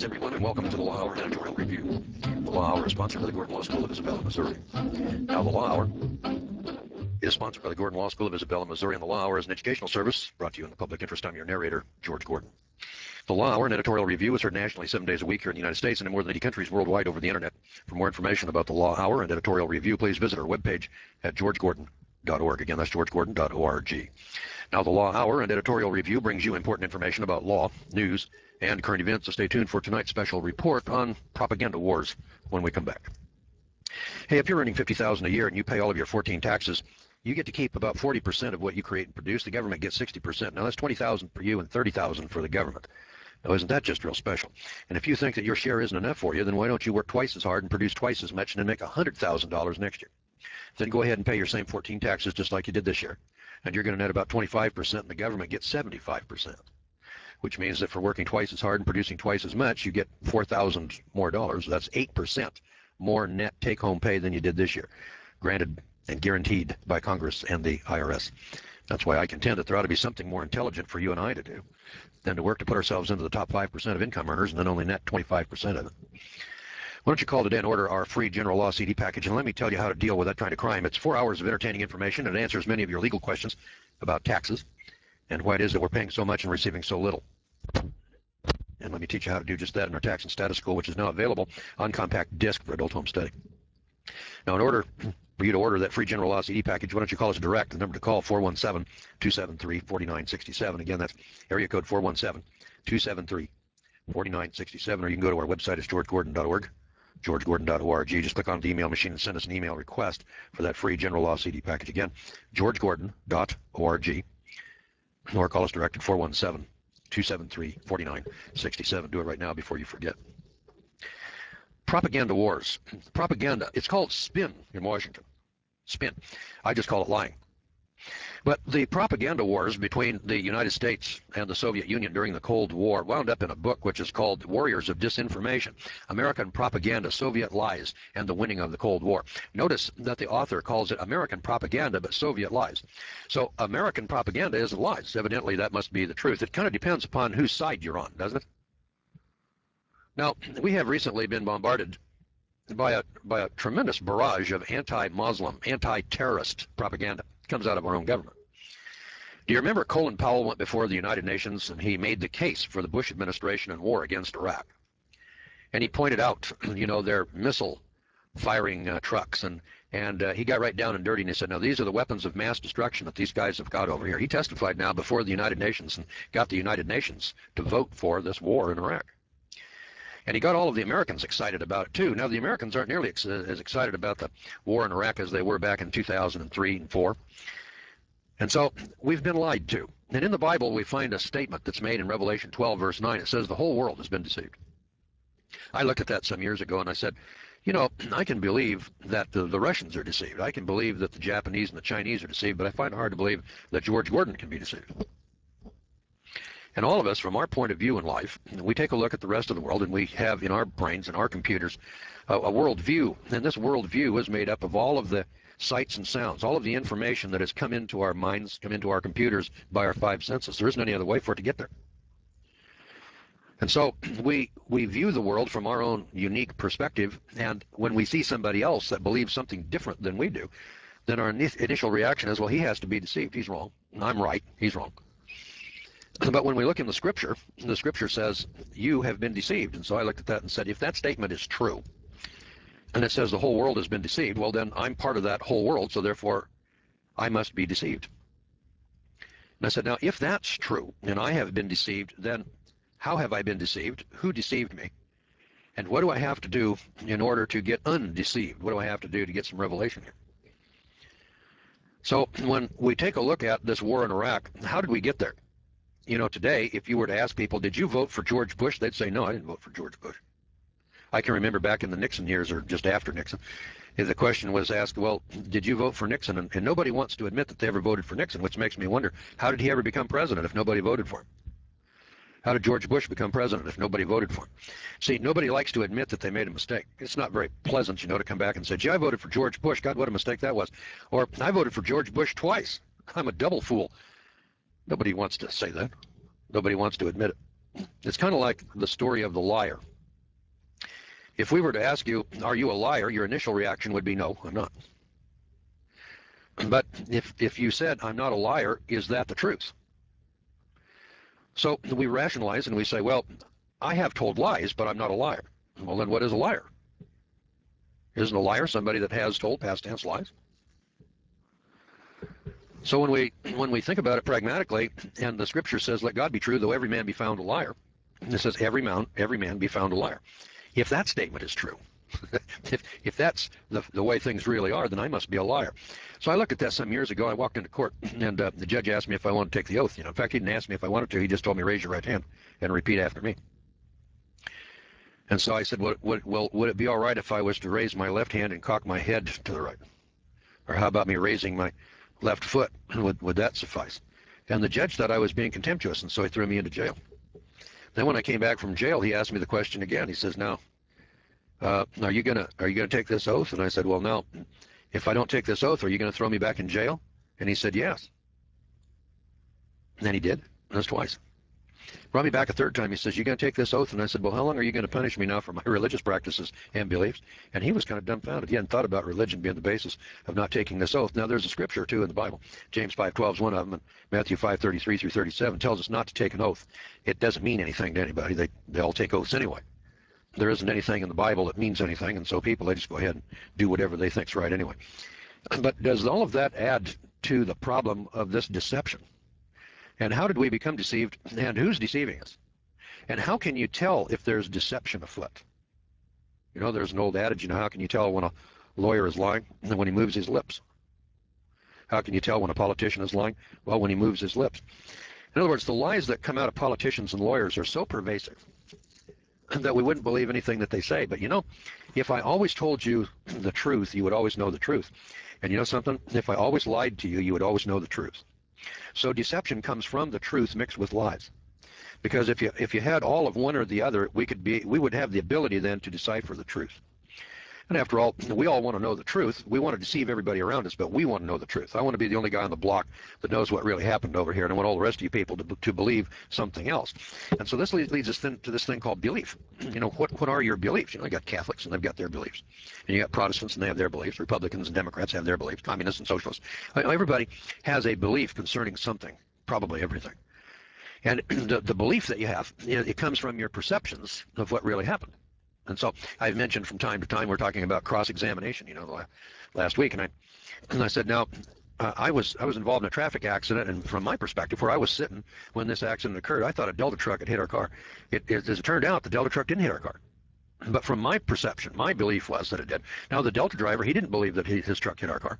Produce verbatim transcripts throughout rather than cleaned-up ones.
Greetings, everyone, and welcome to the Law Hour Editorial Review. The Law Hour is sponsored by the Gordon Law School of Isabella, Missouri. Now, the Law Hour is sponsored by the Gordon Law School of Isabella, Missouri, and the Law Hour is an educational service brought to you in the public interest. I'm your narrator, George Gordon. The Law Hour and Editorial Review is heard nationally seven days a week here in the United States and in more than eighty countries worldwide over the Internet. For more information about the Law Hour and Editorial Review, please visit our webpage at george gordon dot org. Again, that's george gordon dot org. Now, the Law Hour and Editorial Review brings you important information about law, news, and current events, so stay tuned for tonight's special report on propaganda wars when we come back. Hey, if you're earning fifty thousand dollars a year and you pay all of your fourteen taxes, you get to keep about forty percent of what you create and produce. The government gets sixty percent. Now, that's twenty thousand dollars for you and thirty thousand dollars for the government. Now, isn't that just real special? And if you think that your share isn't enough for you, then why don't you work twice as hard and produce twice as much and then make one hundred thousand dollars next year? Then go ahead and pay your same fourteen taxes just like you did this year. And you're going to net about twenty-five percent, and the government gets seventy-five percent. Which means that for working twice as hard and producing twice as much, you get four thousand more dollars. That's eight percent more net take-home pay than you did this year, granted and guaranteed by Congress and the I R S. That's why I contend that there ought to be something more intelligent for you and I to do than to work to put ourselves into the top five percent of income earners and then only net twenty-five percent of it. Why don't you call today and order our free general law C D package, and let me tell you how to deal with that kind of crime. It's four hours of entertaining information, and it answers many of your legal questions about taxes and why it is that we're paying so much and receiving so little. And let me teach you how to do just that in our Tax and Status School, which is now available on compact disc for adult home study. Now, in order for you to order that free general law C D package, why don't you call us direct? The number to call, four one seven, two seven three, four nine six seven. Again, that's area code four one seven, two seven three, four nine six seven, or you can go to our website, it's george gordon dot org, george gordon dot org. Just click on the email machine and send us an email request for that free general law C D package. Again, george gordon dot org, or call us direct at four one seven, two seven three, four nine six seven. Do it right now before you forget. Propaganda wars. Propaganda. It's called spin in Washington. Spin. I just call it lying. But the propaganda wars between the United States and the Soviet Union during the Cold War wound up in a book which is called Warriors of Disinformation, American Propaganda, Soviet Lies, and the Winning of the Cold War. Notice that the author calls it American Propaganda, but Soviet Lies. So American propaganda isn't lies. Evidently, that must be the truth. It kind of depends upon whose side you're on, doesn't it? Now, we have recently been bombarded by a, by a tremendous barrage of anti-Muslim, anti-terrorist propaganda. It comes out of our own government. Do you remember Colin Powell went before the United Nations and he made the case for the Bush administration and war against Iraq? And he pointed out, you know, their missile firing uh, trucks, and, and uh, he got right down and dirty and he said, now these are the weapons of mass destruction that these guys have got over here. He testified now before the United Nations and got the United Nations to vote for this war in Iraq. And he got all of the Americans excited about it, too. Now, the Americans aren't nearly ex as excited about the war in Iraq as they were back in two thousand three and four. And so we've been lied to. And in the Bible, we find a statement that's made in Revelation twelve, verse nine. It says the whole world has been deceived. I looked at that some years ago, and I said, you know, I can believe that the, the Russians are deceived. I can believe that the Japanese and the Chinese are deceived, but I find it hard to believe that George Gordon can be deceived. And all of us, from our point of view in life, we take a look at the rest of the world, and we have in our brains and our computers a, a world view. And this world view is made up of all of the sights and sounds, all of the information that has come into our minds, come into our computers by our five senses. There isn't any other way for it to get there. And so we, we view the world from our own unique perspective, and when we see somebody else that believes something different than we do, then our initial reaction is, well, he has to be deceived. He's wrong. I'm right. He's wrong. But when we look in the scripture, the scripture says, you have been deceived. And so I looked at that and said, if that statement is true, and it says the whole world has been deceived, well, then I'm part of that whole world, so therefore I must be deceived. And I said, now, if that's true, and I have been deceived, then how have I been deceived? Who deceived me? And what do I have to do in order to get undeceived? What do I have to do to get some revelation here? So when we take a look at this war in Iraq, how did we get there? You know, today, if you were to ask people, did you vote for George Bush? They'd say, no, I didn't vote for George Bush. I can remember back in the Nixon years, or just after Nixon, if the question was asked, well, did you vote for Nixon? And, and nobody wants to admit that they ever voted for Nixon, which makes me wonder, how did he ever become president if nobody voted for him? How did George Bush become president if nobody voted for him? See, nobody likes to admit that they made a mistake. It's not very pleasant, you know, to come back and say, gee, I voted for George Bush. God, what a mistake that was. Or, I voted for George Bush twice. I'm a double fool. Nobody wants to say that. Nobody wants to admit it. It's kind of like the story of the liar. If we were to ask you, are you a liar, your initial reaction would be, no, I'm not. But if, if you said, I'm not a liar, is that the truth? So we rationalize and we say, well, I have told lies, but I'm not a liar. Well, then what is a liar? Isn't a liar somebody that has told past tense lies? So when we when we think about it pragmatically, and the scripture says, let God be true, though every man be found a liar, and it says every man, every man be found a liar. If that statement is true, if, if that's the, the way things really are, then I must be a liar. So I looked at that some years ago. I walked into court, and uh, the judge asked me if I wanted to take the oath. You know, in fact, he didn't ask me if I wanted to. He just told me, raise your right hand and repeat after me. And so I said, well, would, well, would it be all right if I was to raise my left hand and cock my head to the right? Or how about me raising my left foot? Would, would that suffice? And the judge thought I was being contemptuous, and so he threw me into jail. Then when I came back from jail, he asked me the question again. He says, now, uh, are you gonna are you gonna take this oath? And I said, well, no. If I don't take this oath, are you gonna throw me back in jail? And he said, yes. And then he did. That's twice. Brought me back a third time. He says, you going to take this oath? And I said, well, how long are you going to punish me now for my religious practices and beliefs? And he was kind of dumbfounded. He hadn't thought about religion being the basis of not taking this oath. Now, there's a scripture, too, in the Bible. James five twelve is one of them, and Matthew five thirty-three through thirty-seven tells us not to take an oath. It doesn't mean anything to anybody. They, they all take oaths anyway. There isn't anything in the Bible that means anything, and so people, they just go ahead and do whatever they think's right anyway. But does all of that add to the problem of this deception? And how did we become deceived? And who's deceiving us? And how can you tell if there's deception afoot? You know, there's an old adage, you know, how can you tell when a lawyer is lying? When he moves his lips. How can you tell when a politician is lying? Well, when he moves his lips. In other words, the lies that come out of politicians and lawyers are so pervasive that we wouldn't believe anything that they say. But you know, if I always told you the truth, you would always know the truth. And you know something? If I always lied to you, you would always know the truth. So deception comes from the truth mixed with lies. Because if you if you had all of one or the other, we could be we would have the ability then to decipher the truth. And after all, we all want to know the truth. We want to deceive everybody around us, but we want to know the truth. I want to be the only guy on the block that knows what really happened over here, and I want all the rest of you people to, to believe something else. And so this leads, leads us then to this thing called belief. You know, what, what are your beliefs? You know, you got Catholics, and they've got their beliefs. And you got Protestants, and they have their beliefs. Republicans and Democrats have their beliefs. Communists and socialists. Everybody has a belief concerning something, probably everything. And the, the belief that you have, it comes from your perceptions of what really happened. And so I've mentioned from time to time we're talking about cross-examination, you know, the last week, and I and I said, now uh, I was I was involved in a traffic accident, and from my perspective, where I was sitting when this accident occurred, I thought a Delta truck had hit our car. It, it, as it turned out, the Delta truck didn't hit our car. But from my perception, my belief was that it did. Now the Delta driver, he didn't believe that he, his truck hit our car.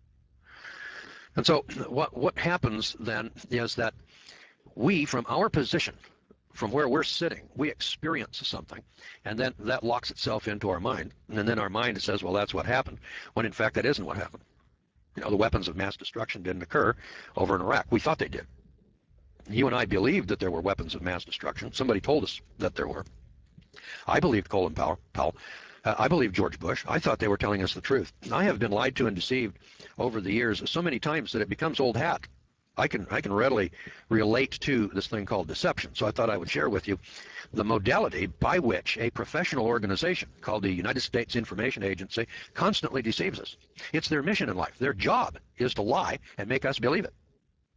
And so what what happens then is that we, from our position, from where we're sitting, we experience something, and then that locks itself into our mind, and then our mind says, well, that's what happened, when in fact that isn't what happened. You know, the weapons of mass destruction didn't occur over in Iraq. We thought they did. You and I believed that there were weapons of mass destruction. Somebody told us that there were. I believed Colin Powell. Powell. Uh, I believed George Bush. I thought they were telling us the truth. I have been lied to and deceived over the years so many times that it becomes old hat. I can I can readily relate to this thing called deception. So I thought I would share with you the modality by which a professional organization called the United States Information Agency constantly deceives us. It's their mission in life. Their job is to lie and make us believe it.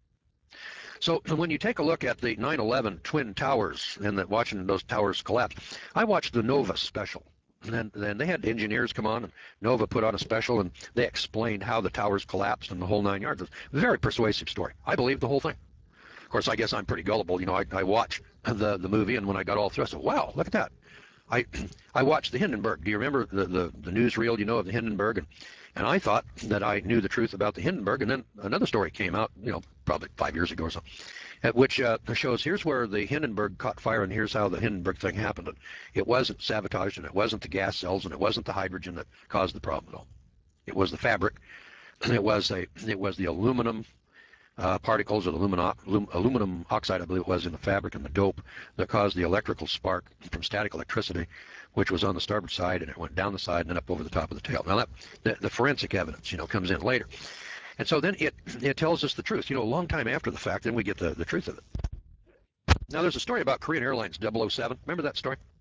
So when you take a look at the nine eleven Twin Towers and that watching those towers collapse, I watched the Nova special. And then, then they had engineers come on, and Nova put on a special, and they explained how the towers collapsed and the whole nine yards. It was a very persuasive story. I believed the whole thing. Of course, I guess I'm pretty gullible. You know, I, I watched the, the movie, and when I got all through, I said, wow, look at that. I I watched the Hindenburg. Do you remember the, the, the newsreel, you know, of the Hindenburg? And, and I thought that I knew the truth about the Hindenburg, and then another story came out, you know, probably five years ago or so, at which uh, shows here's where the Hindenburg caught fire, and here's how the Hindenburg thing happened. And it wasn't sabotage, and it wasn't the gas cells, and it wasn't the hydrogen that caused the problem at all. It was the fabric, and it was a it was the aluminum uh, particles of aluminum, aluminum oxide, I believe it was, in the fabric and the dope that caused the electrical spark from static electricity, which was on the starboard side, and it went down the side and then up over the top of the tail. Now that the, the forensic evidence, you know, comes in later. And so then it it tells us the truth. You know, a long time after the fact, then we get the, the truth of it. Now there's a story about Korean Airlines double oh seven. Remember that story?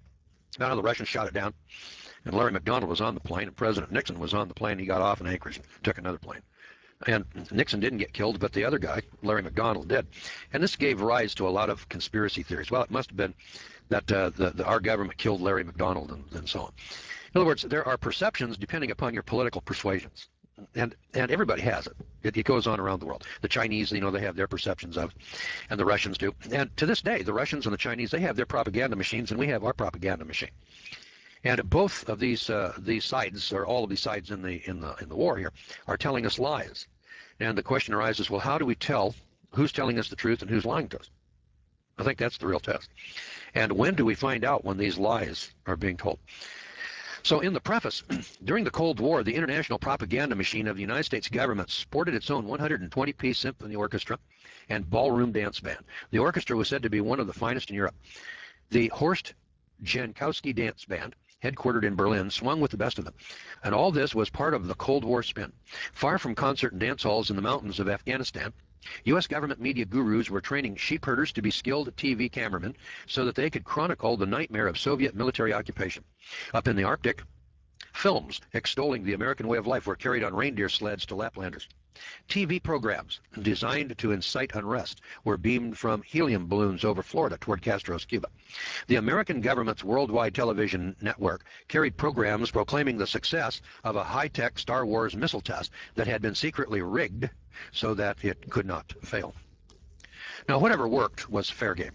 Now the Russians shot it down, and Larry McDonald was on the plane, and President Nixon was on the plane. He got off in Anchorage and took another plane. And Nixon didn't get killed, but the other guy, Larry McDonald, did. And this gave rise to a lot of conspiracy theories. Well, it must have been that uh, the, the, our government killed Larry McDonald and, and so on. In other words, there are perceptions depending upon your political persuasions. And and everybody has it. it. It goes on around the world. The Chinese, you know, they have their perceptions of, and the Russians do. And to this day, the Russians and the Chinese, they have their propaganda machines, and we have our propaganda machine. And both of these uh, these sides, or all of these sides in the in the in the war here, are telling us lies. And the question arises: well, how do we tell who's telling us the truth and who's lying to us? I think that's the real test. And when do we find out when these lies are being told? So in the preface, during the Cold War, the international propaganda machine of the United States government sported its own one hundred twenty piece symphony orchestra and ballroom dance band. The orchestra was said to be one of the finest in Europe. The Horst Jankowski Dance Band, headquartered in Berlin, swung with the best of them. And all this was part of the Cold War spin. Far from concert and dance halls in the mountains of Afghanistan, U S government media gurus were training sheep herders to be skilled T V cameramen so that they could chronicle the nightmare of Soviet military occupation. Up in the Arctic, films extolling the American way of life were carried on reindeer sleds to Laplanders. T V programs designed to incite unrest were beamed from helium balloons over Florida toward Castro's Cuba. The American government's worldwide television network carried programs proclaiming the success of a high-tech Star Wars missile test that had been secretly rigged so that it could not fail. Now, whatever worked was fair game.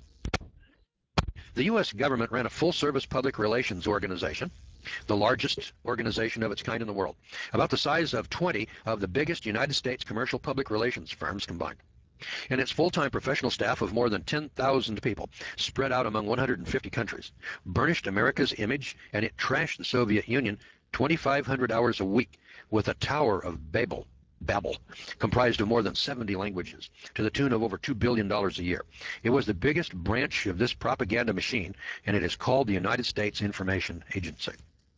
The U S government ran a full-service public relations organization, the largest organization of its kind in the world, about the size of twenty of the biggest United States commercial public relations firms combined. And its full-time professional staff of more than ten thousand people, spread out among one hundred fifty countries, burnished America's image, and it trashed the Soviet Union twenty-five hundred hours a week with a Tower of Babel, Babel, comprised of more than seventy languages, to the tune of over two billion dollars a year. It was the biggest branch of this propaganda machine, and it is called the United States Information Agency.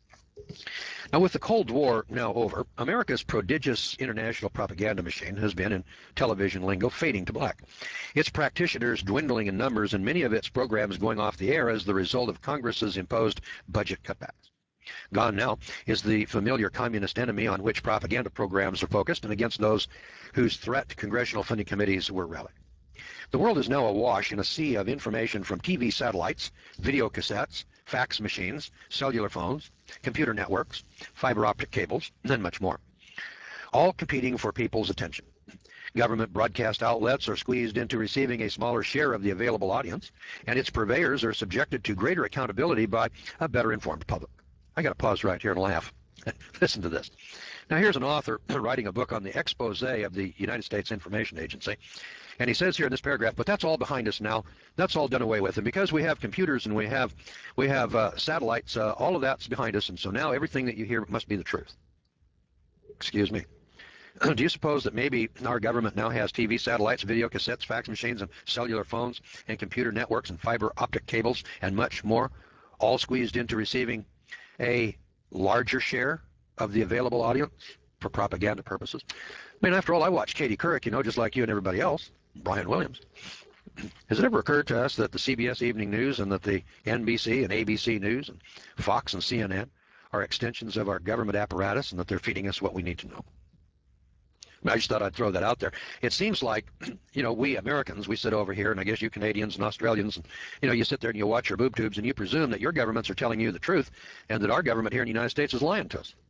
Now, with the Cold War now over, America's prodigious international propaganda machine has been, in television lingo, fading to black. Its practitioners dwindling in numbers, and many of its programs going off the air as the result of Congress's imposed budget cutbacks. Gone now is the familiar communist enemy on which propaganda programs are focused and against those whose threat to congressional funding committees were rallied. The world is now awash in a sea of information from T V satellites, video cassettes, fax machines, cellular phones, computer networks, fiber optic cables, and much more, all competing for people's attention. Government broadcast outlets are squeezed into receiving a smaller share of the available audience, and its purveyors are subjected to greater accountability by a better informed public. I got to pause right here and laugh. Listen to this. Now, here's an author writing a book on the expose of the United States Information Agency, and he says here in this paragraph, but that's all behind us now. That's all done away with, and because we have computers and we have we have uh, satellites, uh, all of that's behind us, and so now everything that you hear must be the truth. Excuse me. Do you suppose that maybe our government now has T V satellites, video cassettes, fax machines, and cellular phones, and computer networks, and fiber optic cables, and much more, all squeezed into receiving a larger share of the available audience for propaganda purposes? I mean, after all, I watch Katie Couric, you know, just like you and everybody else, Brian Williams. Has it ever occurred to us that the C B S Evening News and that the N B C and A B C News and Fox and C N N are extensions of our government apparatus and that they're feeding us what we need to know? I just thought I'd throw that out there. It seems like, you know, we Americans, we sit over here, and I guess you Canadians and Australians, and, you know, you sit there and you watch your boob tubes and you presume that your governments are telling you the truth and that our government here in the United States is lying to us.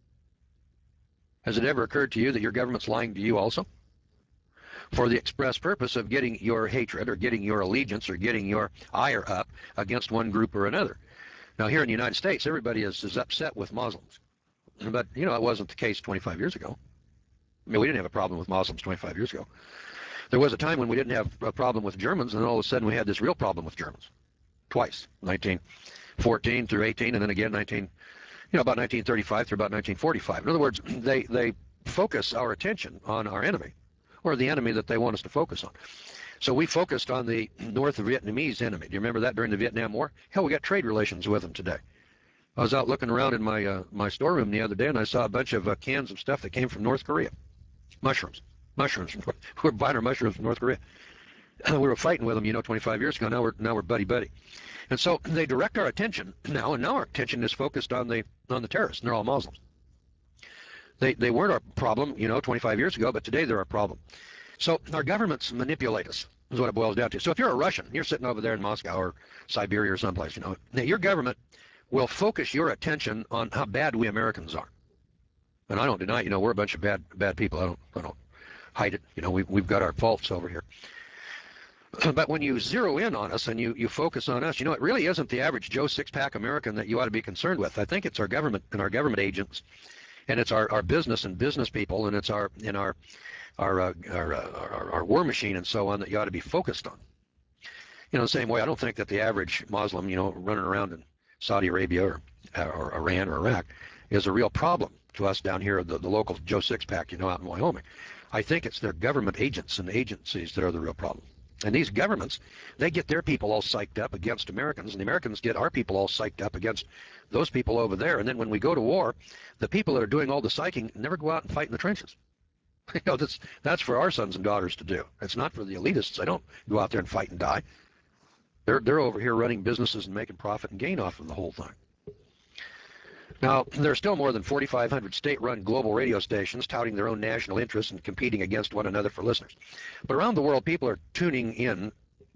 Has it ever occurred to you that your government's lying to you also? For the express purpose of getting your hatred or getting your allegiance or getting your ire up against one group or another. Now, here in the United States, everybody is, is upset with Muslims. But, you know, it wasn't the case twenty-five years ago. I mean, we didn't have a problem with Muslims twenty-five years ago. There was a time when we didn't have a problem with Germans, and then all of a sudden we had this real problem with Germans. Twice, nineteen fourteen through eighteen, and then again nineteen, you know, about nineteen thirty-five through about nineteen forty-five. In other words, they, they focus our attention on our enemy, or the enemy that they want us to focus on. So we focused on the North Vietnamese enemy. Do you remember that during the Vietnam War? Hell, we got trade relations with them today. I was out looking around in my uh, my storeroom the other day, and I saw a bunch of uh, cans of stuff that came from North Korea. Mushrooms. Mushrooms. We're buying our mushrooms from North Korea. we were fighting with them, you know, twenty-five years ago. Now we're now we're buddy buddy, and so they direct our attention now, and now our attention is focused on the on the terrorists. And they're all Muslims. They they weren't our problem, you know, twenty-five years ago, but today they're our problem. So our governments manipulate us. Is what it boils down to. So if you're a Russian, you're sitting over there in Moscow or Siberia or someplace, you know, your government will focus your attention on how bad we Americans are. And I don't deny it, you know, we're a bunch of bad bad people. I don't I don't hide it. You know, we've we've got our faults over here. But when you zero in on us and you, you focus on us, you know, it really isn't the average Joe six-pack American that you ought to be concerned with. I think it's our government and our government agents, and it's our, our business and business people, and it's our in our our, uh, our, uh, our our war machine and so on that you ought to be focused on. You know, the same way I don't think that the average Muslim, you know, running around in Saudi Arabia or, or Iran or Iraq is a real problem to us down here, the, the local Joe Six-pack, you know, out in Wyoming. I think it's their government agents and agencies that are the real problem. And these governments, they get their people all psyched up against Americans, and the Americans get our people all psyched up against those people over there. And then when we go to war, the people that are doing all the psyching never go out and fight in the trenches. You know, that's, that's for our sons and daughters to do. It's not for the elitists. They don't go out there and fight and die. They're, they're over here running businesses and making profit and gain off of the whole thing. Now, there are still more than forty-five hundred state-run global radio stations touting their own national interests and competing against one another for listeners. But around the world, people are tuning in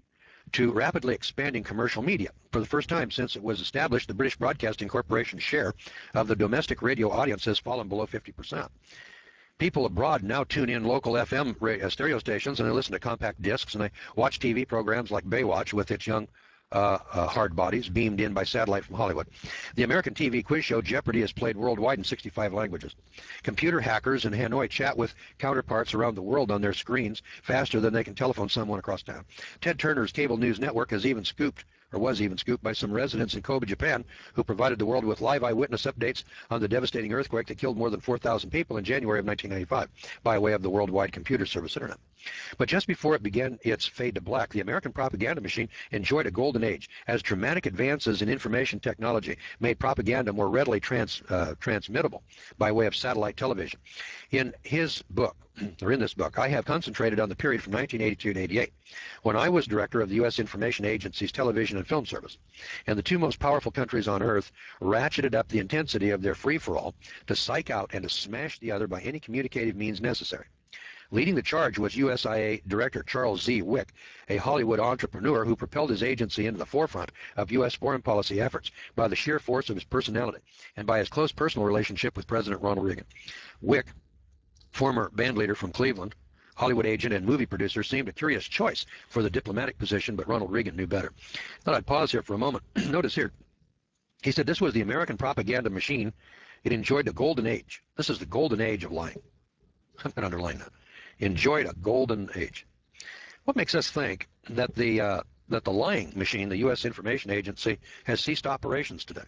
to rapidly expanding commercial media. For the first time since it was established, the British Broadcasting Corporation's share of the domestic radio audience has fallen below fifty percent. People abroad now tune in local F M radio, stereo stations, and they listen to compact discs, and they watch T V programs like Baywatch with its young uh, uh, hard bodies beamed in by satellite from Hollywood. The American T V quiz show Jeopardy is played worldwide in sixty-five languages. Computer hackers in Hanoi chat with counterparts around the world on their screens faster than they can telephone someone across town. Ted Turner's cable news network has even scooped, or was even scooped by some residents in Kobe, Japan, who provided the world with live eyewitness updates on the devastating earthquake that killed more than four thousand people in January of nineteen ninety-five by way of the worldwide computer service internet. But just before it began its fade to black, the American propaganda machine enjoyed a golden age as dramatic advances in information technology made propaganda more readily trans, uh, transmittable by way of satellite television. In his book, or in this book, I have concentrated on the period from nineteen eighty-two to eighty-eight, when I was director of the U S Information Agency's Television and Film Service, and the two most powerful countries on earth ratcheted up the intensity of their free-for-all to psych out and to smash the other by any communicative means necessary. Leading the charge was U S I A Director Charles Z. Wick, a Hollywood entrepreneur who propelled his agency into the forefront of U S foreign policy efforts by the sheer force of his personality and by his close personal relationship with President Ronald Reagan. Wick, former bandleader from Cleveland, Hollywood agent and movie producer, seemed a curious choice for the diplomatic position, but Ronald Reagan knew better. Thought I'd pause here for a moment. Notice here, he said this was the American propaganda machine. It enjoyed a golden age. This is the golden age of lying. I'm going to underline that. Enjoyed a golden age. What makes us think that the uh, that the lying machine, the U S Information Agency, has ceased operations today?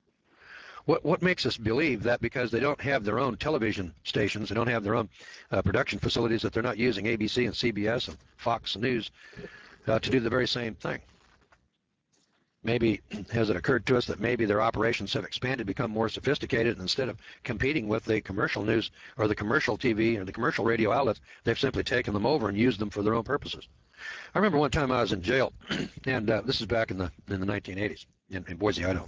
What what makes us believe that because they don't have their own television stations, they don't have their own uh, production facilities, that they're not using A B C and C B S and Fox News uh, to do the very same thing? Maybe has it occurred to us that maybe their operations have expanded, become more sophisticated, and instead of competing with the commercial news or the commercial T V or the commercial radio outlets, they've simply taken them over and used them for their own purposes. I remember one time I was in jail, and uh, this is back in the in the nineteen eighties in, in Boise, Idaho.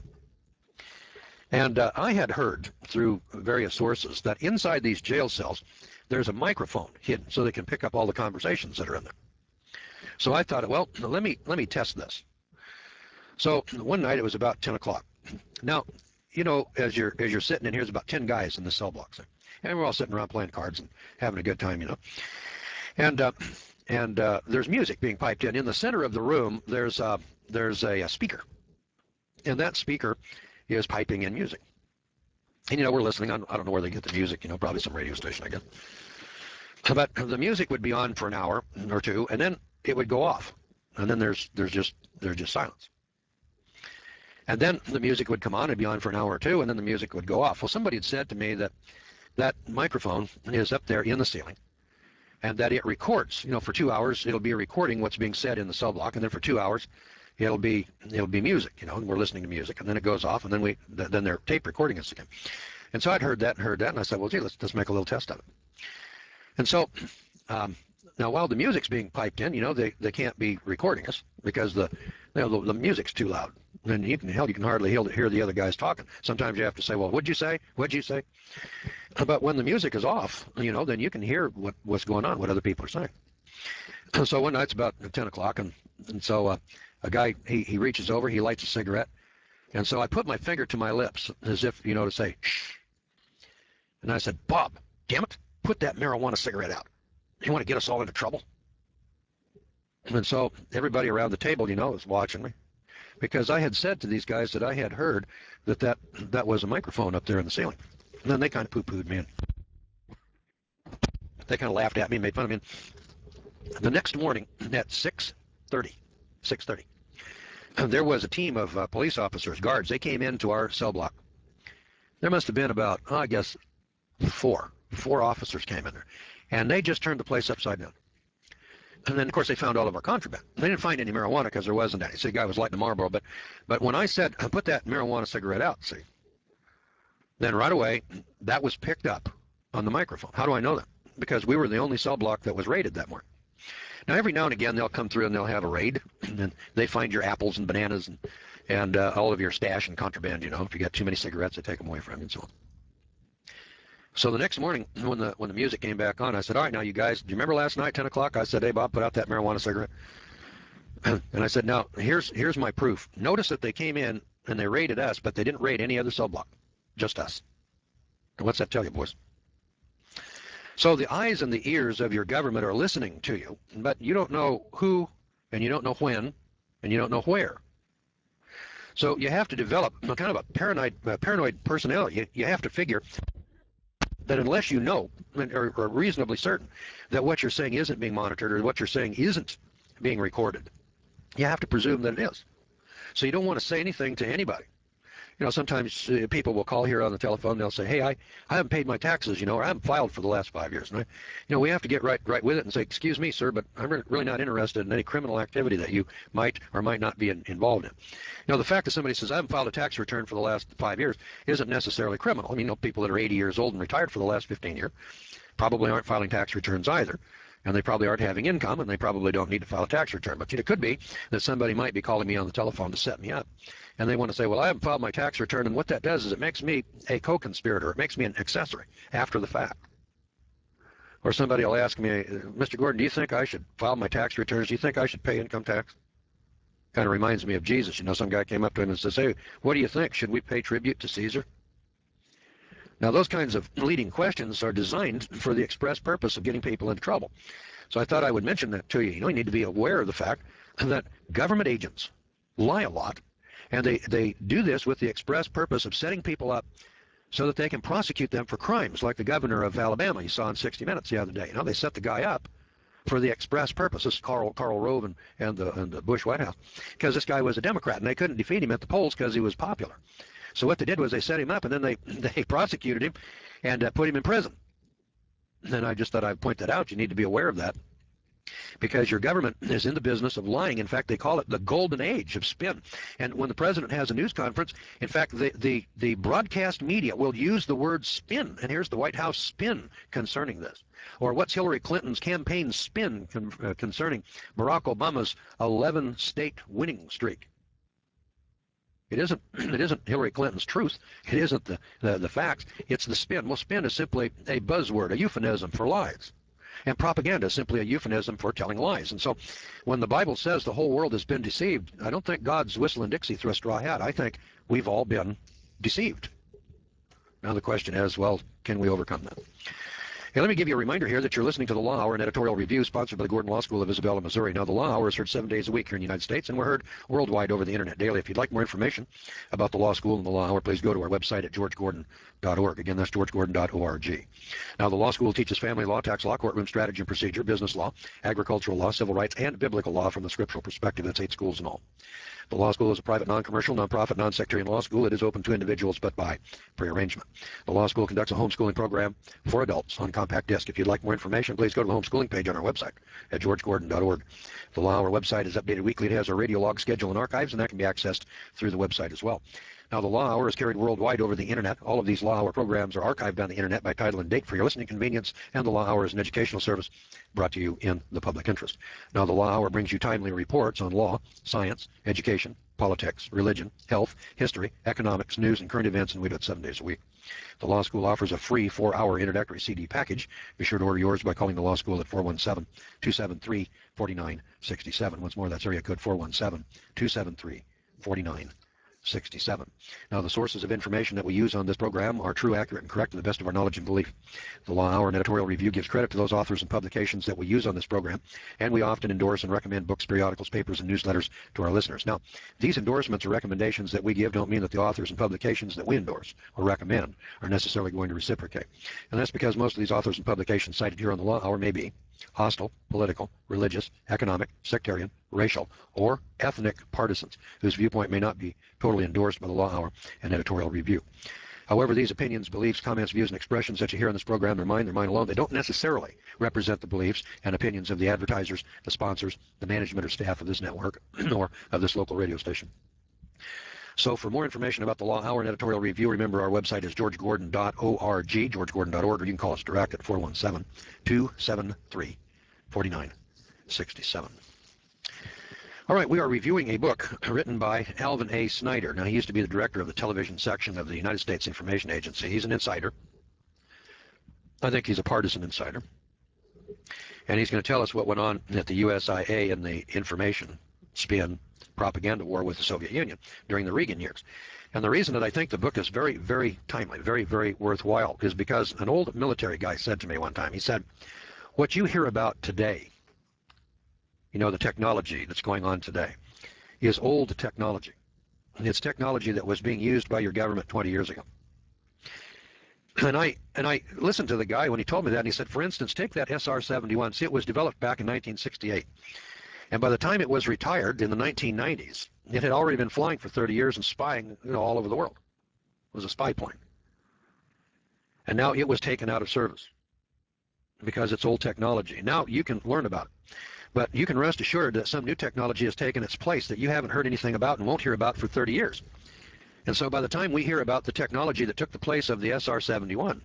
And uh, I had heard through various sources that inside these jail cells, there's a microphone hidden so they can pick up all the conversations that are in there. So I thought, well, let me let me test this. So one night it was about ten o'clock. Now, you know, as you're as you're sitting in here, there's about ten guys in the cell blocks, and we're all sitting around playing cards and having a good time, you know. And uh, and uh, there's music being piped in. In the center of the room, there's uh, there's a, a speaker, and that speaker is piping in music. And you know, we're listening. I don't know where they get the music. You know, probably some radio station, I guess. But the music would be on for an hour or two, and then it would go off, and then there's there's just there's just silence. And then the music would come on and be on for an hour or two, and then the music would go off. Well, somebody had said to me that that microphone is up there in the ceiling, and that it records. You know, for two hours it'll be recording what's being said in the cell block, and then for two hours it'll be it'll be music. You know, and we're listening to music, and then it goes off, and then we then they're tape recording us again. And so I'd heard that and heard that, and I said, well, gee, let's let's make a little test of it. And so um, now, while the music's being piped in, you know, they, they can't be recording us because the, you know, the, the music's too loud. And you can, hell, you can hardly hear the other guys talking. Sometimes you have to say, well, what'd you say? What'd you say? But when the music is off, you know, then you can hear what, what's going on, what other people are saying. So one night it's about ten o'clock, and, and so uh, a guy, he, he reaches over, he lights a cigarette. And so I put my finger to my lips as if, you know, to say, shh. And I said, Bob, damn it, put that marijuana cigarette out. You want to get us all into trouble? And so everybody around the table, you know, was watching me, because I had said to these guys that I had heard that that, that was a microphone up there in the ceiling. And then they kind of poo-pooed me, and they kind of laughed at me, made fun of me. And the next morning at six thirty, six thirty, there was a team of uh, police officers, guards. They came into our cell block. There must have been about, oh, I guess, four. Four officers came in there, and they just turned the place upside down. And then, of course, they found all of our contraband. They didn't find any marijuana because there wasn't any. See, the guy was lighting a Marlboro. But, but when I said, put that marijuana cigarette out, see, then right away, that was picked up on the microphone. How do I know that? Because we were the only cell block that was raided that morning. Now, every now and again, they'll come through and they'll have a raid, and they find your apples and bananas and, and uh, all of your stash and contraband, you know. If you got too many cigarettes, they take them away from you and so on. So the next morning, when the when the music came back on, I said, all right, now you guys, do you remember last night, ten o'clock? I said, hey, Bob, put out that marijuana cigarette. And I said, now, here's, here's my proof. Notice that they came in and they raided us, but they didn't raid any other cell block, just us. And what's that tell you, boys? So the eyes and the ears of your government are listening to you, but you don't know who, and you don't know when, and you don't know where. So you have to develop a kind of a paranoid, uh, paranoid personality. You, you have to figure that unless you know, or, or reasonably certain, that what you're saying isn't being monitored or what you're saying isn't being recorded, you have to presume that it is. So you don't want to say anything to anybody. You know, sometimes uh, people will call here on the telephone. They'll say, "Hey, I, I haven't paid my taxes, you know, or I haven't filed for the last five years." And I, you know, we have to get right right with it and say, "Excuse me, sir, but I'm really not interested in any criminal activity that you might or might not be in, involved in." You know, the fact that somebody says, "I haven't filed a tax return for the last five years," isn't necessarily criminal. I mean, you know, people that are eighty years old and retired for the last fifteen years probably aren't filing tax returns either. And they probably aren't having income, and they probably don't need to file a tax return. But it could be that somebody might be calling me on the telephone to set me up. And they want to say, well, I haven't filed my tax return, and what that does is it makes me a co-conspirator. It makes me an accessory after the fact. Or somebody will ask me, Mister Gordon, do you think I should file my tax returns? Do you think I should pay income tax? Kind of reminds me of Jesus. You know, some guy came up to him and says, hey, what do you think? Should we pay tribute to Caesar? Now, those kinds of leading questions are designed for the express purpose of getting people into trouble. So I thought I would mention that to you. You know, you need to be aware of the fact that government agents lie a lot, and they, they do this with the express purpose of setting people up so that they can prosecute them for crimes, like the governor of Alabama you saw in sixty minutes the other day. You know, they set the guy up for the express purpose. This is Karl, Karl Rove and, and, the, and the Bush White House, because this guy was a Democrat, and they couldn't defeat him at the polls because he was popular. So what they did was they set him up, and then they, they prosecuted him and uh, put him in prison. And I just thought I'd point that out. You need to be aware of that, because your government is in the business of lying. In fact, they call it the golden age of spin. And when the president has a news conference, in fact, the, the, the broadcast media will use the word spin. And here's the White House spin concerning this. Or what's Hillary Clinton's campaign spin con uh, concerning Barack Obama's eleven state winning streak. It isn't, it isn't Hillary Clinton's truth. It isn't the, the, the facts. It's the spin. Well, spin is simply a buzzword, a euphemism for lies. And propaganda is simply a euphemism for telling lies. And so when the Bible says the whole world has been deceived, I don't think God's whistling Dixie through a straw hat. I think we've all been deceived. Now the question is, well, can we overcome that? Hey, let me give you a reminder here that you're listening to the Law Hour, an editorial review sponsored by the Gordon Law School of Isabella, Missouri. Now, the Law Hour is heard seven days a week here in the United States, and we're heard worldwide over the internet daily. If you'd like more information about the Law School and the Law Hour, please go to our website at george gordon dot org. Again, that's george gordon dot org. Now, the Law School teaches family law, tax law, courtroom strategy and procedure, business law, agricultural law, civil rights, and biblical law from the scriptural perspective. That's eight schools in all. The law school is a private, non-commercial, non-profit, non-sectarian law school. It is open to individuals, but by prearrangement. The law school conducts a homeschooling program for adults on compact disc. If you'd like more information, please go to the homeschooling page on our website at george gordon dot org. The Law Hour website is updated weekly. It has our radio log schedule and archives, and that can be accessed through the website as well. Now, the Law Hour is carried worldwide over the internet. All of these Law Hour programs are archived on the internet by title and date for your listening convenience, and the Law Hour is an educational service brought to you in the public interest. Now, the Law Hour brings you timely reports on law, science, education, politics, religion, health, history, economics, news, and current events, and we do it seven days a week. The Law School offers a free four-hour introductory C D package. Be sure to order yours by calling the Law School at four one seven, two seven three, four nine six seven. Once more, that's area code four one seven, two seven three, four nine six seven. Now, the sources of information that we use on this program are true, accurate, and correct to the best of our knowledge and belief. The Law Hour and Editorial Review gives credit to those authors and publications that we use on this program, and we often endorse and recommend books, periodicals, papers, and newsletters to our listeners. Now, these endorsements or recommendations that we give don't mean that the authors and publications that we endorse or recommend are necessarily going to reciprocate. And that's because most of these authors and publications cited here on the Law Hour may be hostile, political, religious, economic, sectarian, racial, or ethnic partisans whose viewpoint may not be totally endorsed by the Law Hour and Editorial Review. However, these opinions, beliefs, comments, views, and expressions that you hear on this program are mine, they're mine alone. They don't necessarily represent the beliefs and opinions of the advertisers, the sponsors, the management or staff of this network, or of this local radio station. So for more information about the Law Hour and Editorial Review, remember our website is george gordon dot org, george gordon dot org, or you can call us direct at four one seven, two seven three, four nine six seven. All right, we are reviewing a book written by Alvin A. Snyder. Now, he used to be the director of the television section of the United States Information Agency. He's an insider. I think he's a partisan insider. And he's going to tell us what went on at the U S I A in the information spin propaganda war with the Soviet Union during the Reagan years. And the reason that I think the book is very, very timely, very, very worthwhile is because an old military guy said to me one time, he said, what you hear about today, you know, the technology that's going on today, is old technology. It's technology that was being used by your government twenty years ago. And I and I listened to the guy when he told me that, and he said, for instance, take that S R seventy-one. See, it was developed back in nineteen sixty-eight. And by the time it was retired in the nineteen nineties, it had already been flying for thirty years and spying, you know, all over the world. It was a spy plane. And now it was taken out of service because it's old technology. Now you can learn about it. But you can rest assured that some new technology has taken its place that you haven't heard anything about and won't hear about for thirty years. And so by the time we hear about the technology that took the place of the S R seventy-one,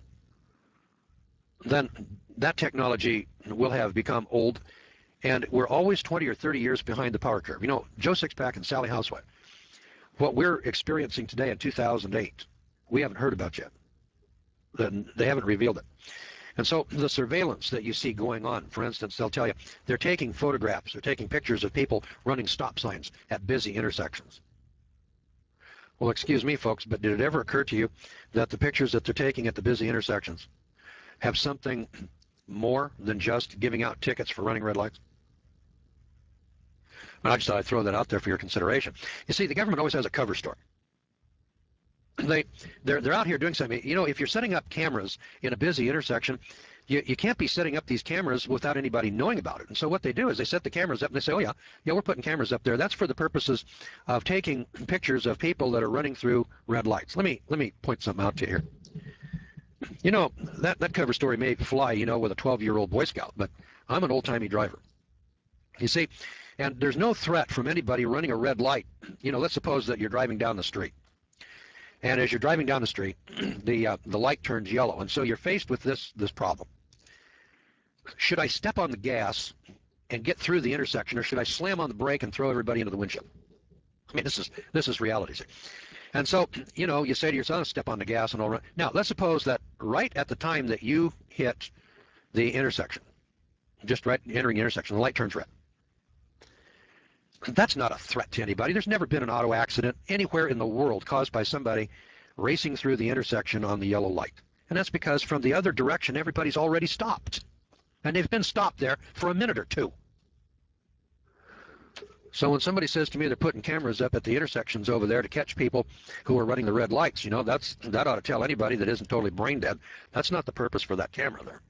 then that technology will have become old, and we're always twenty or thirty years behind the power curve. You know, Joe Sixpack and Sally Housewife, what we're experiencing today in two thousand eight, we haven't heard about yet. They haven't revealed it. And so the surveillance that you see going on, for instance, they'll tell you they're taking photographs, they're taking pictures of people running stop signs at busy intersections. Well, excuse me, folks, but did it ever occur to you that the pictures that they're taking at the busy intersections have something more than just giving out tickets for running red lights? And I just thought I'd throw that out there for your consideration. You see, the government always has a cover story. They, they're, they're out here doing something. You know, if you're setting up cameras in a busy intersection, you, you can't be setting up these cameras without anybody knowing about it. And so what they do is they set the cameras up and they say, oh, yeah, yeah, we're putting cameras up there. That's for the purposes of taking pictures of people that are running through red lights. Let me, let me point something out to you here. You know, that, that cover story may fly, you know, with a twelve-year-old Boy Scout, but I'm an old-timey driver. You see, and there's no threat from anybody running a red light. You know, let's suppose that you're driving down the street. And as you're driving down the street, the uh, the light turns yellow, and so you're faced with this this problem. Should I step on the gas and get through the intersection, or should I slam on the brake and throw everybody into the windshield? I mean, this is this is reality. See? And so, you know, you say to yourself, step on the gas and all right. Now, let's suppose that right at the time that you hit the intersection, just right entering the intersection, the light turns red. That's not a threat to anybody. There's never been an auto accident anywhere in the world caused by somebody racing through the intersection on the yellow light. And that's because from the other direction, everybody's already stopped. And they've been stopped there for a minute or two. So when somebody says to me they're putting cameras up at the intersections over there to catch people who are running the red lights, you know, that's that ought to tell anybody that isn't totally brain dead. That's not the purpose for that camera there.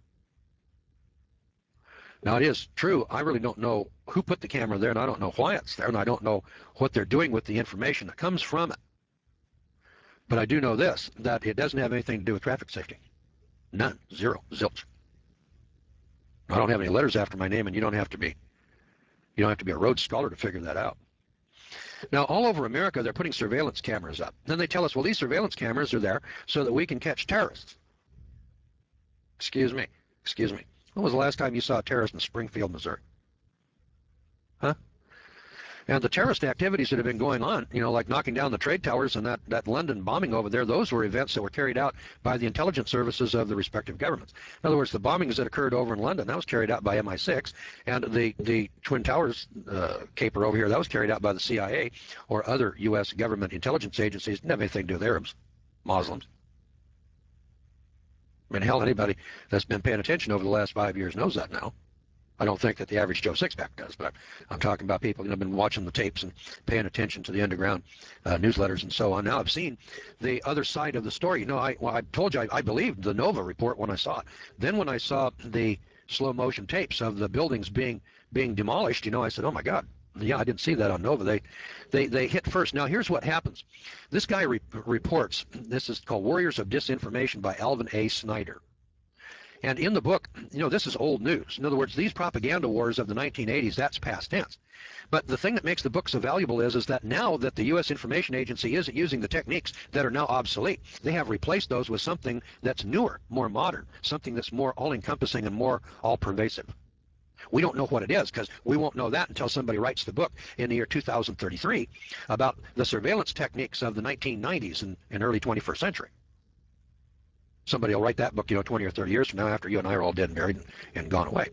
Now, it is true, I really don't know who put the camera there, and I don't know why it's there, and I don't know what they're doing with the information that comes from it. But I do know this, that it doesn't have anything to do with traffic safety. None. Zero. Zilch. I don't have any letters after my name, and you don't have to be you don't have to be a Rhodes Scholar to figure that out. Now, all over America, they're putting surveillance cameras up. Then they tell us, well, these surveillance cameras are there so that we can catch terrorists. Excuse me. Excuse me. When was the last time you saw a terrorist in Springfield, Missouri? Huh? And the terrorist activities that have been going on, you know, like knocking down the trade towers and that, that London bombing over there, those were events that were carried out by the intelligence services of the respective governments. In other words, the bombings that occurred over in London, that was carried out by M I six, and the, the Twin Towers uh, caper over here, that was carried out by the C I A or other U S government intelligence agencies. Didn't have anything to do with Arabs, Muslims. I mean, hell, anybody that's been paying attention over the last five years knows that now. I don't think that the average Joe Sixpack does, but I'm, I'm talking about people that have been watching the tapes and paying attention to the underground uh, newsletters and so on. Now I've seen the other side of the story. You know, I, well, I told you I, I believed the Nova report when I saw it. Then when I saw the slow motion tapes of the buildings being being demolished, you know, I said, oh my God. Yeah, I didn't see that on Nova. They, they, they hit first. Now here's what happens. This guy re reports. This is called Warriors of Disinformation by Alvin A. Snyder. And in the book, you know, this is old news. In other words, these propaganda wars of the nineteen eighties, that's past tense. But the thing that makes the book so valuable is, is that now that the U S Information Agency isn't using the techniques that are now obsolete, they have replaced those with something that's newer, more modern, something that's more all-encompassing and more all-pervasive. We don't know what it is because we won't know that until somebody writes the book in the year two thousand thirty-three about the surveillance techniques of the nineteen nineties and, and early twenty-first century. Somebody will write that book, you know, twenty or thirty years from now after you and I are all dead and buried and, and gone away.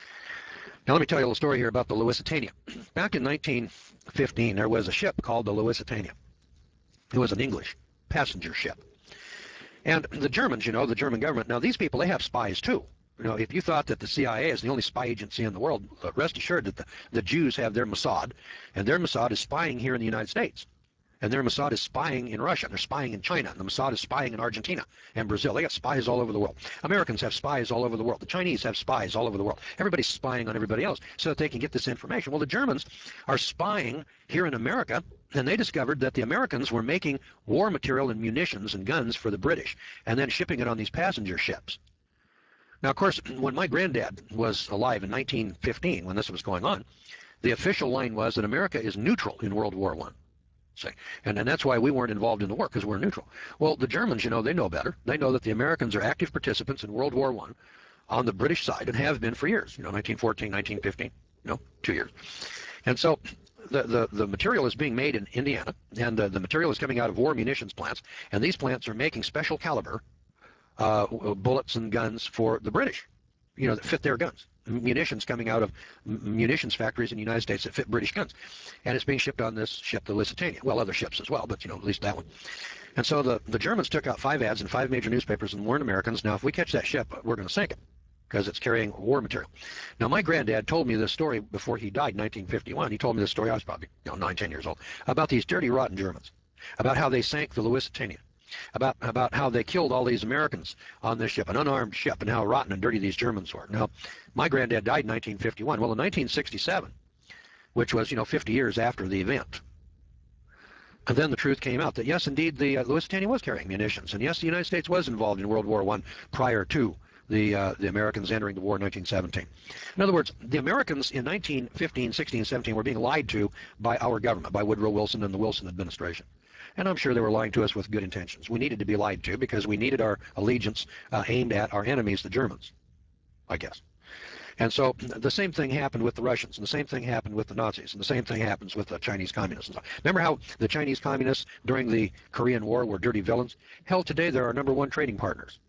Now let me tell you a little story here about the Lusitania. Back in nineteen fifteen, there was a ship called the Lusitania. It was an English passenger ship. And the Germans, you know, the German government, now these people, they have spies too. You know, if you thought that the C I A is the only spy agency in the world, rest assured that the, the Jews have their Mossad, and their Mossad is spying here in the United States. And their Mossad is spying in Russia, and they're spying in China, and the Mossad is spying in Argentina and Brazil. They got spies all over the world. Americans have spies all over the world. The Chinese have spies all over the world. Everybody's spying on everybody else so that they can get this information. Well, the Germans are spying here in America, and they discovered that the Americans were making war material and munitions and guns for the British, and then shipping it on these passenger ships. Now, of course, when my granddad was alive in nineteen fifteen, when this was going on, the official line was that America is neutral in World War One. Say. And, and that's why we weren't involved in the war, because we're neutral. Well, the Germans, you know, they know better. They know that the Americans are active participants in World War One on the British side and have been for years, you know, nineteen fourteen, nineteen fifteen, you know, two years. And so the, the, the material is being made in Indiana, and the, the material is coming out of war munitions plants, and these plants are making special caliber uh, bullets and guns for the British, you know, that fit their guns. Munitions coming out of munitions factories in the United States that fit British guns. And it's being shipped on this ship, the Lusitania. Well, other ships as well, but, you know, at least that one. And so the, the Germans took out five ads in five major newspapers and warned Americans, now, if we catch that ship, we're going to sink it because it's carrying war material. Now, my granddad told me this story before he died in nineteen fifty-one. He told me this story, I was probably, you know, nine, ten years old, about these dirty, rotten Germans, about how they sank the Lusitania. About, about how they killed all these Americans on this ship, an unarmed ship, and how rotten and dirty these Germans were. Now, my granddad died in nineteen fifty-one. Well, in nineteen sixty-seven, which was, you know, fifty years after the event, and then the truth came out that, yes, indeed, the uh, Lusitania was carrying munitions, and yes, the United States was involved in World War One prior to the, uh, the Americans entering the war in nineteen seventeen. In other words, the Americans in nineteen fifteen, sixteen, seventeen were being lied to by our government, by Woodrow Wilson and the Wilson administration. And I'm sure they were lying to us with good intentions. We needed to be lied to because we needed our allegiance uh, aimed at our enemies, the Germans, I guess. And so the same thing happened with the Russians, and the same thing happened with the Nazis, and the same thing happens with the Chinese communists. Remember how the Chinese communists during the Korean War were dirty villains? Hell, today they're our number one trading partners.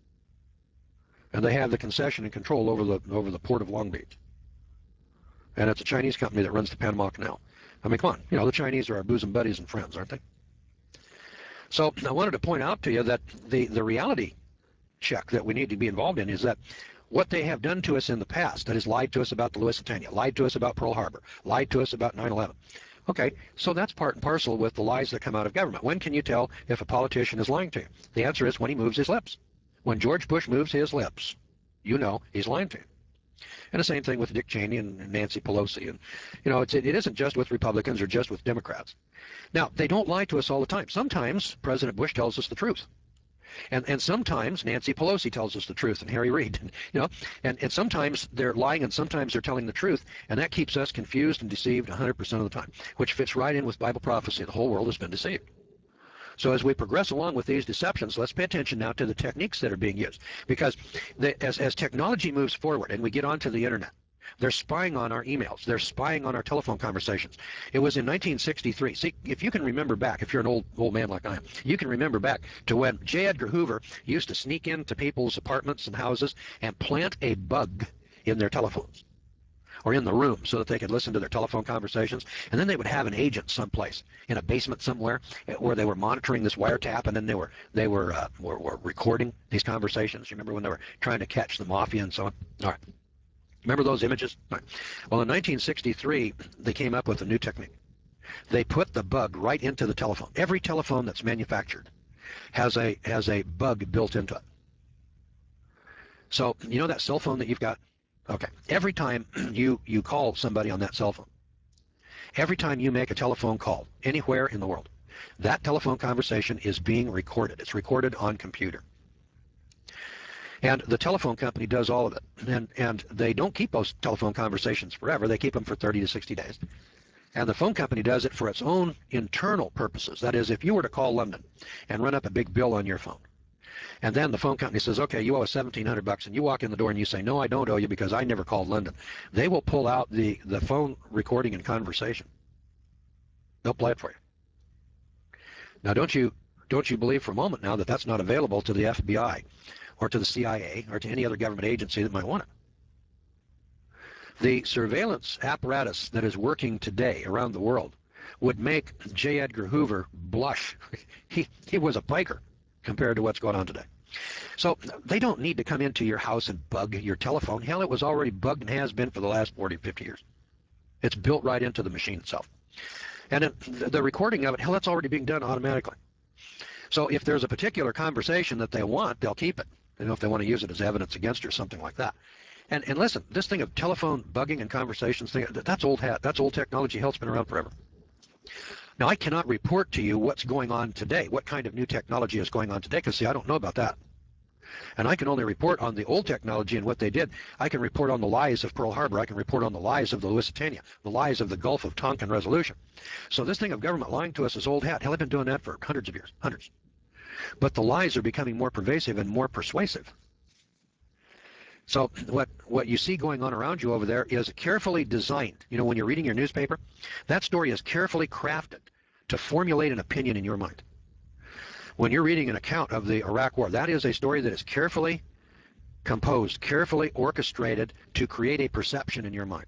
And they have the concession and control over the, over the port of Long Beach. And it's a Chinese company that runs the Panama Canal. I mean, come on. You know, the Chinese are our bosom buddies and friends, aren't they? So I wanted to point out to you that the, the reality check that we need to be involved in is that what they have done to us in the past, that is lied to us about the Lusitania, lied to us about Pearl Harbor, lied to us about nine eleven. Okay, so that's part and parcel with the lies that come out of government. When can you tell if a politician is lying to you? The answer is when he moves his lips. When George Bush moves his lips, you know he's lying to you. And the same thing with Dick Cheney and Nancy Pelosi. And, you know, it's, it isn't just with Republicans or just with Democrats. Now, they don't lie to us all the time. Sometimes President Bush tells us the truth. And and sometimes Nancy Pelosi tells us the truth, and Harry Reid, you know, and and sometimes they're lying, and sometimes they're telling the truth, and that keeps us confused and deceived one hundred percent of the time, which fits right in with Bible prophecy. The whole world has been deceived. So as we progress along with these deceptions, let's pay attention now to the techniques that are being used, because the, as as technology moves forward and we get onto the internet, they're spying on our emails. They're spying on our telephone conversations. It was in nineteen sixty-three. See, if you can remember back, if you're an old old man like I am, you can remember back to when J. Edgar Hoover used to sneak into people's apartments and houses and plant a bug in their telephones or in the room so that they could listen to their telephone conversations. And then they would have an agent someplace in a basement somewhere where they were monitoring this wiretap, and then they were they were, uh, were, were recording these conversations. You remember when they were trying to catch the mafia and so on? All right. Remember those images? Right. Well, in nineteen sixty-three, they came up with a new technique. They put the bug right into the telephone. Every telephone that's manufactured has a has a bug built into it. So you know that cell phone that you've got? Okay. Every time you you call somebody on that cell phone, every time you make a telephone call anywhere in the world, that telephone conversation is being recorded. It's recorded on computer. And the telephone company does all of it. And, and they don't keep those telephone conversations forever. They keep them for thirty to sixty days. And the phone company does it for its own internal purposes. That is, if you were to call London and run up a big bill on your phone, and then the phone company says, okay, you owe us seventeen hundred bucks, and you walk in the door and you say, no, I don't owe you because I never called London. They will pull out the, the phone recording and conversation. They'll play it for you. Now, don't you, don't you believe for a moment now that that's not available to the F B I or to the C I A or to any other government agency that might want it. The surveillance apparatus that is working today around the world would make J. Edgar Hoover blush. He, he was a biker compared to what's going on today. So they don't need to come into your house and bug your telephone. Hell, it was already bugged and has been for the last forty, fifty years. It's built right into the machine itself. And then the recording of it, hell, that's already being done automatically. So if there's a particular conversation that they want, they'll keep it. You know, if they want to use it as evidence against you or something like that. And, and listen, this thing of telephone bugging and conversations, thing, that's old hat. That's old technology. Hell, it's been around forever. Now, I cannot report to you what's going on today, what kind of new technology is going on today, because, see, I don't know about that. And I can only report on the old technology and what they did. I can report on the lies of Pearl Harbor. I can report on the lies of the Lusitania, the lies of the Gulf of Tonkin resolution. So this thing of government lying to us is old hat. Hell, I've been doing that for hundreds of years, hundreds. But the lies are becoming more pervasive and more persuasive. So what, what you see going on around you over there is carefully designed. You know, when you're reading your newspaper, that story is carefully crafted to formulate an opinion in your mind. When you're reading an account of the Iraq War, that is a story that is carefully composed, carefully orchestrated to create a perception in your mind.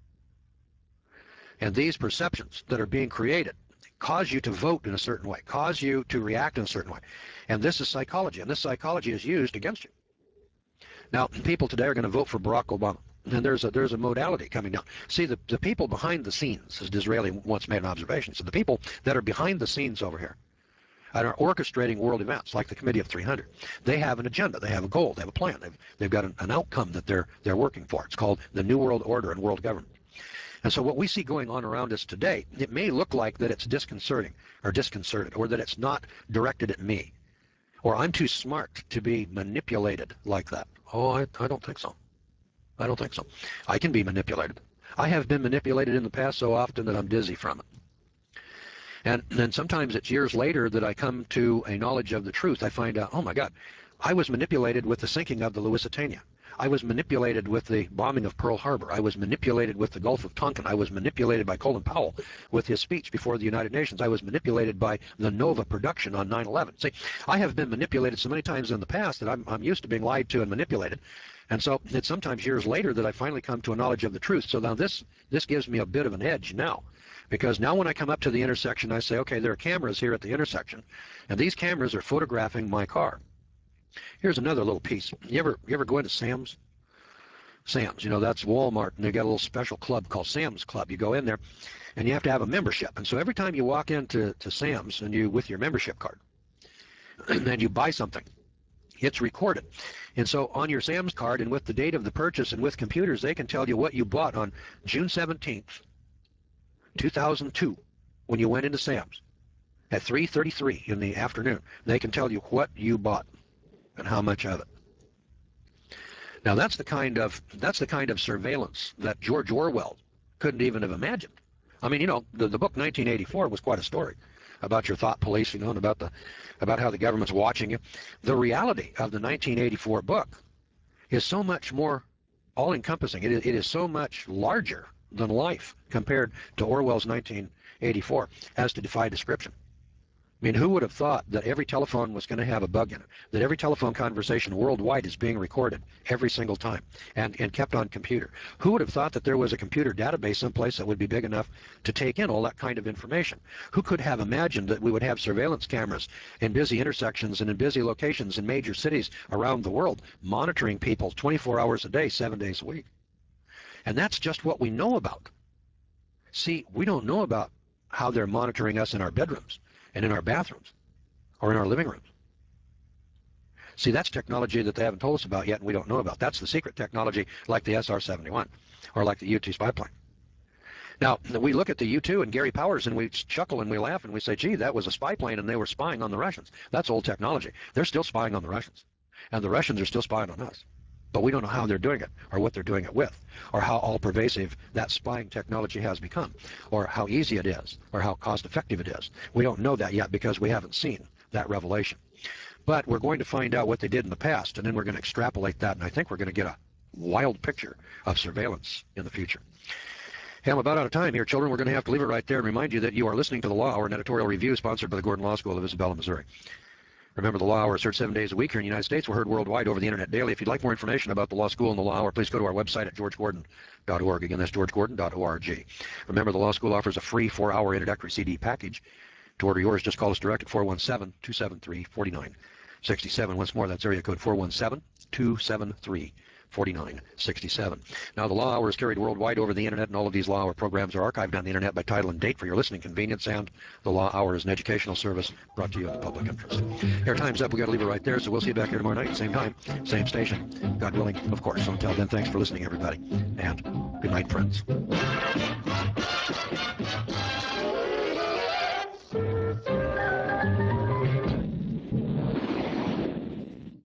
And these perceptions that are being created cause you to vote in a certain way, cause you to react in a certain way. And this is psychology, and this psychology is used against you. Now, people today are going to vote for Barack Obama, and there's a, there's a modality coming down. See, the, the people behind the scenes, as Disraeli once made an observation, so the people that are behind the scenes over here and are orchestrating world events like the Committee of three hundred, they have an agenda, they have a goal, they have a plan, they've, they've got an, an outcome that they're, they're working for. It's called the New World Order and world government. And so what we see going on around us today, it may look like that it's disconcerting or disconcerted, or that it's not directed at me, or I'm too smart to be manipulated like that. Oh, I, I don't think so. I don't think so. I can be manipulated. I have been manipulated in the past so often that I'm dizzy from it. And then sometimes it's years later that I come to a knowledge of the truth. I find out, oh my God, I was manipulated with the sinking of the Lusitania. I was manipulated with the bombing of Pearl Harbor. I was manipulated with the Gulf of Tonkin. I was manipulated by Colin Powell with his speech before the United Nations. I was manipulated by the Nova production on nine eleven. See, I have been manipulated so many times in the past that I'm, I'm used to being lied to and manipulated. And so it's sometimes years later that I finally come to a knowledge of the truth. So now this, this gives me a bit of an edge now. Because now when I come up to the intersection, I say, okay, there are cameras here at the intersection, and these cameras are photographing my car. Here's another little piece. You ever, you ever go into Sam's? Sam's, you know, that's Walmart, and they got a little special club called Sam's Club. You go in there, and you have to have a membership. And so every time you walk into to Sam's, and you with your membership card, and you buy something, it's recorded. And so on your Sam's card, and with the date of the purchase, and with computers, they can tell you what you bought on June seventeenth, two thousand two, when you went into Sam's at three thirty-three in the afternoon. They can tell you what you bought. and how much of it. Now that's the kind of that's the kind of surveillance that George Orwell couldn't even have imagined. I mean, you know, the, the book nineteen eighty-four was quite a story about your thought police, you know, and about the about how the government's watching you. The reality of the nineteen eighty-four book is so much more all-encompassing. It is, it is so much larger than life compared to Orwell's nineteen eighty-four as to defy description. I mean, who would have thought that every telephone was going to have a bug in it, that every telephone conversation worldwide is being recorded every single time and, and kept on computer? Who would have thought that there was a computer database someplace that would be big enough to take in all that kind of information? Who could have imagined that we would have surveillance cameras in busy intersections and in busy locations in major cities around the world, monitoring people twenty-four hours a day, seven days a week? And that's just what we know about. See, we don't know about how they're monitoring us in our bedrooms and in our bathrooms or in our living rooms. See, that's technology that they haven't told us about yet and we don't know about. That's the secret technology, like the S R seventy-one or like the U two spy plane. Now, we look at the U two and Gary Powers and we chuckle and we laugh and we say, gee, that was a spy plane and they were spying on the Russians. That's old technology. They're still spying on the Russians. And the Russians are still spying on us. But we don't know how they're doing it or what they're doing it with or how all-pervasive that spying technology has become or how easy it is or how cost-effective it is. We don't know that yet because we haven't seen that revelation. But we're going to find out what they did in the past, and then we're going to extrapolate that, and I think we're going to get a wild picture of surveillance in the future. Hey, I'm about out of time here, children. We're going to have to leave it right there and remind you that you are listening to The Law Hour, an editorial review sponsored by the Gordon Law School of Isabella, Missouri. Remember, the Law Hour is heard seven days a week here in the United States. We're heard worldwide over the internet daily. If you'd like more information about the Law School and the Law Hour, please go to our website at george gordon dot org. Again, that's george gordon dot org. Remember, the Law School offers a free four-hour introductory C D package. To order yours, just call us direct at four one seven, two seven three, four nine six seven. Once more, that's area code four one seven, two seven three, four nine six seven. Now, the Law Hour is carried worldwide over the internet, and all of these Law Hour programs are archived on the internet by title and date for your listening convenience, and the Law Hour is an educational service brought to you in the public interest. Our time's up. We've got to leave it right there, so we'll see you back here tomorrow night, same time, same station, God willing, of course. So until then, thanks for listening, everybody, and good night, friends.